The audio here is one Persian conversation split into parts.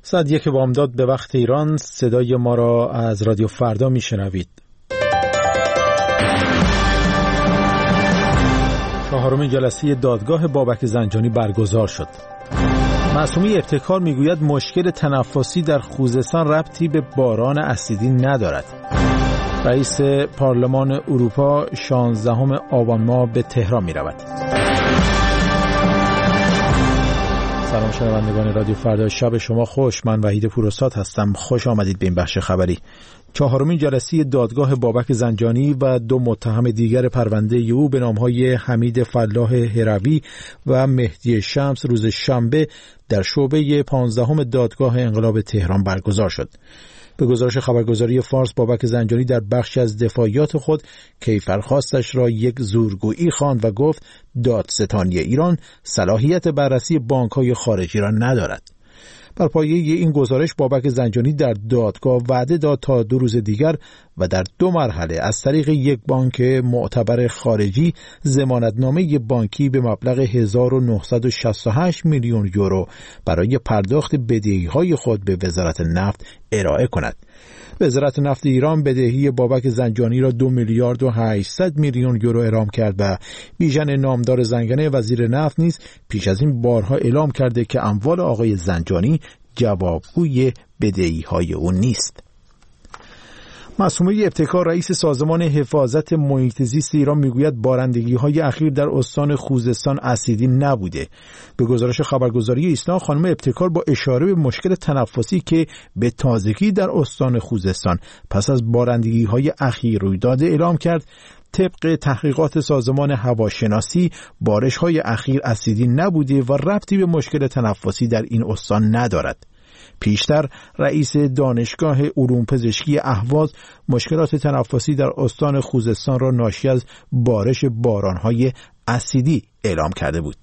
ساعت 1 بامداد به وقت ایران. صدای ما را از رادیو فردا میشنوید. چهارمین جلسه دادگاه بابک زنجانی برگزار شد. معصومی ابتکار میگوید مشکل تنفسی در خوزستان ربطی به باران اسیدی ندارد. رئیس پارلمان اروپا 16 آبان ماه به تهران می رود. سلام شنوندگان رادیو فردا، شب شما خوش. من وحید پوراستاد هستم. خوش آمدید به این بخش خبری. چهارمین جلسه دادگاه بابک زنجانی و دو متهم دیگر پرونده او به نامهای حمید فلاح هروی و مهدی شمس روز شنبه در شعبه 15 دادگاه انقلاب تهران برگزار شد. به گزارش خبرگزاری فارس، بابک زنجانی در بخشی از دفاعیات خود کیفرخواستش را یک زورگویی خواند و گفت دادستانی ایران صلاحیت بررسی بانک‌های خارجی را ندارد. بر پایه این گزارش بابک زنجانی در دادگاه وعده داد تا 2 روز دیگر و در 2 مرحله از طریق یک بانک معتبر خارجی ضمانتنامه بانکی به مبلغ 1968 میلیون یورو برای پرداخت بدهی‌های خود به وزارت نفت ارائه کند. وزارت نفت ایران بدهی بابک زنجانی را 2 میلیارد و 800 میلیون یورو اعلام کرد و بیژن نامدار زنگنه وزیر نفت نیز پیش از این بارها اعلام کرده که اموال آقای زنجانی جوابگوی بدهی‌های او نیست. معصومه ابتکار رئیس سازمان حفاظت محیط زیست ایران میگوید بارندگی‌های اخیر در استان خوزستان اسیدی نبوده. به گزارش خبرگزاری ایسنا، خانم ابتکار با اشاره به مشکل تنفسی که به تازگی در استان خوزستان پس از بارندگی‌های اخیر روی داده اعلام کرد طبق تحقیقات سازمان هواشناسی بارش‌های اخیر اسیدی نبوده و ربطی به مشکل تنفسی در این استان ندارد. پیشتر رئیس دانشگاه علوم پزشکی اهواز مشکلات تنفسی در استان خوزستان را ناشی از بارش باران‌های اسیدی اعلام کرده بود.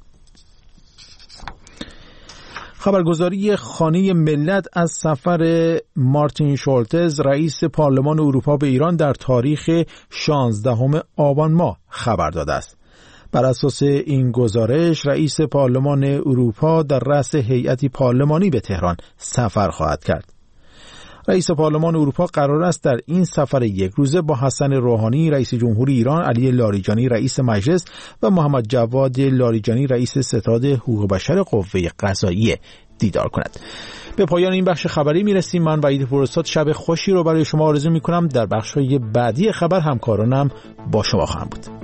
خبرگزاری خانه ملت از سفر مارتین شولتز رئیس پارلمان اروپا به ایران در تاریخ 16 آبان ماه خبر داده است. بر اساس این گزارش رئیس پارلمان اروپا در رأس هیئتی پارلمانی به تهران سفر خواهد کرد. رئیس پارلمان اروپا قرار است در این سفر یک روزه با حسن روحانی رئیس جمهوری ایران، علی لاریجانی رئیس مجلس و محمد جواد لاریجانی رئیس ستاد حقوق بشر قوه قضاییه دیدار کند. به پایان این بخش خبری میرسیم. من وحید پوراستاد شب خوشی رو برای شما آرزو میکنم. در بخش‌های بعدی خبر همکارانم با شما خواهم بود.